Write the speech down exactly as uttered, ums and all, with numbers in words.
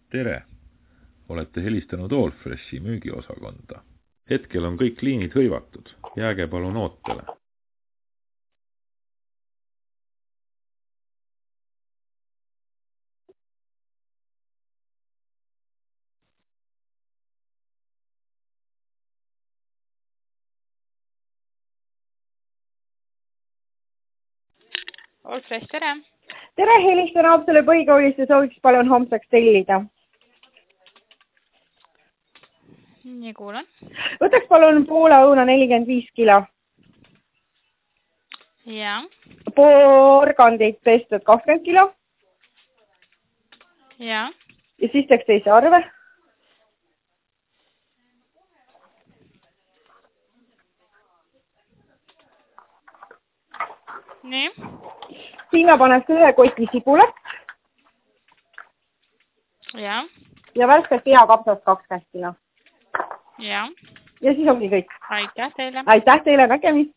Tere! Olete helistanud Allfreshi müügiosakonda. Hetkel on kõik liinid hõivatud. Jääge palun ootele. Allfresh, tere! Tere, helistan Haapsalu põhikoolist ja sooviks palun homseks tellida. Nii kuulan. Võtaks palun Poola õuna nelikümmend viis kilo. Ja. Porgandit pestud kakskümmend kilo. Ja. Ja siis teeks teise arve. Nii. Sinna paneks ühe koti sibulat. Ja. Ja värskelt peakapsast kakskümmend kilo. Ja. Ja siis ongi kõik. Aitäh teile. Aitäh teile, nägemist.